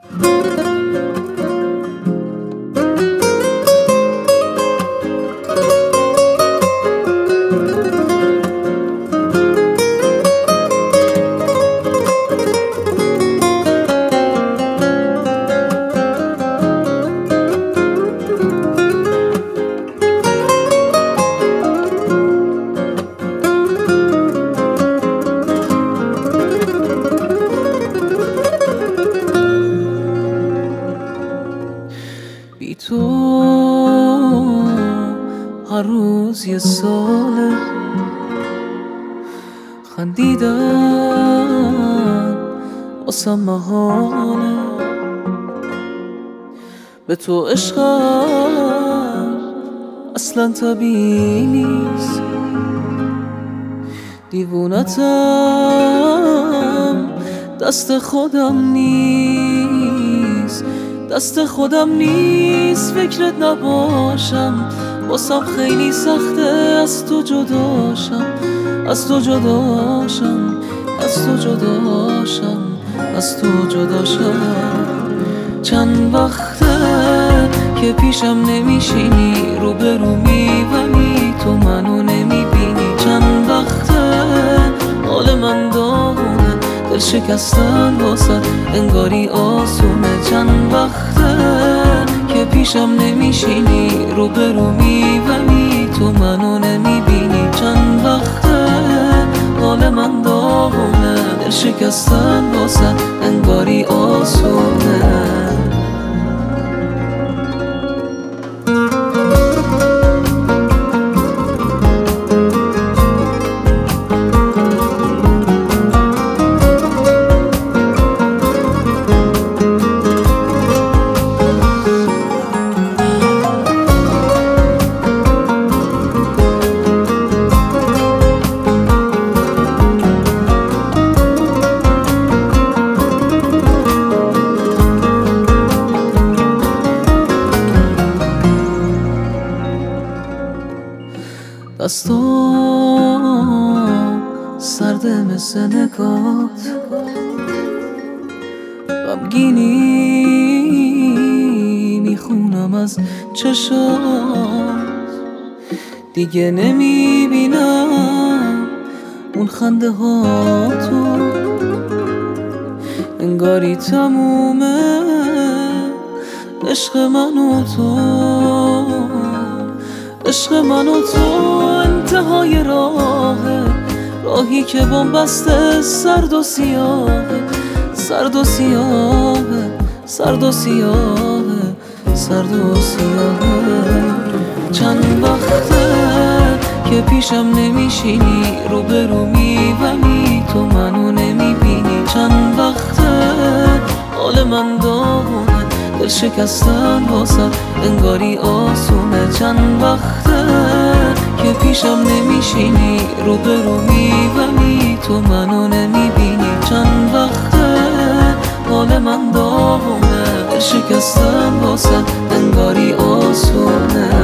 بی تو هر روز یه ساله، خندیدن واسم محاله. به تو عشقم اصلا طبیعی نیست، دیوونتم دست خودم نیست، دست خودم نیست. فکرت نباشم واسم خیلی سخته، از تو جداشم، از تو جداشم، از تو جداشم، از تو جداشم. چند وقته که پیشم نمیشینی، روبرو میبینی تو منو نمیبینی. چند وقته حال من داغونه، دل شکستن واسه انگاری آسونه. چند وقته که پیشم نمیشینی، روبرو میبینی تو منو نمیبینی. چند وقته حال من داغونه، دل شکستن واسه انگاری آسونه. دستام سرده مثل نگات، غمگینی میخونم از چشات. دیگه نمیبینم اون خنده ها تو، انگاری تمومه عشق من و تو. عشق من و تو انتهای راهه، راهی که بن‌بسته سرد و سیاهه، سرد و سیاهه، سرد و سیاهه، سرد و سیاهه. چند وقته که پیشم نمیشینی، روبرو میبینی تو منو نمیبینی. چند وقته حال من داغونه، دل شکستن واسه انگاری آسونه. چند وقته که پیشم نمیشینی، روبرو میبینی تو منو نمیبینی. چند وقته حال من داغونه، دل شکستن واسه انگاری آسونه.